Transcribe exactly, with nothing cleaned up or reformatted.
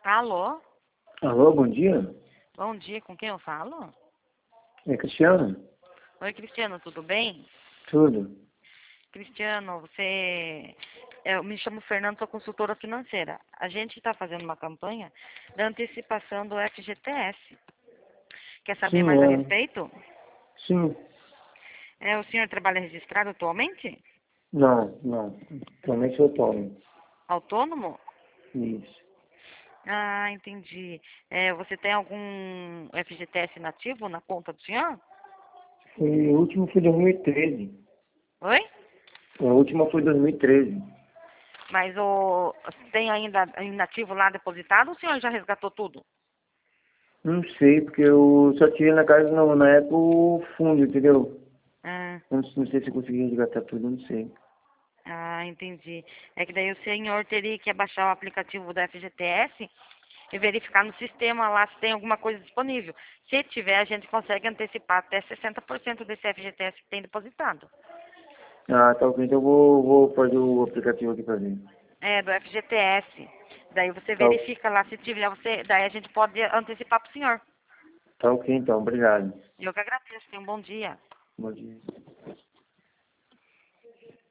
Alô? Alô, bom dia. Bom dia, com quem eu falo? É Cristiano? Oi, Cristiano, tudo bem? Tudo. Cristiano, você... Eu me chamo Fernando, sou consultora financeira. A gente está fazendo uma campanha da antecipação do F G T S. Quer saber Sim, mais a é. respeito? Sim. É, o senhor trabalha registrado atualmente? Não, não. Também sou autônomo. Autônomo? Isso. Ah, entendi. É, você tem algum F G T S nativo na conta do senhor? Foi, o último foi dois mil e treze. Oi? A última foi dois mil e treze. Mas o... tem ainda inativo lá depositado ou o senhor já resgatou tudo? Não sei, porque eu só tirei na casa, não, na época, o fundo, entendeu? Ah, Não, não sei se eu consegui resgatar tudo, não sei. ah, entendi. É que daí o senhor teria que baixar o aplicativo da F G T S e verificar no sistema lá se tem alguma coisa disponível. Se tiver, a gente consegue antecipar até sessenta por cento desse F G T S que tem depositado. Ah, tá ok. Então eu vou, vou fazer o aplicativo aqui pra ver. É, do F G T S. Daí você Tá, verifica lá se tiver, você, daí a gente pode antecipar para o senhor. tá ok, então. Obrigado. Eu que agradeço. Tenha um bom dia. Bom dia.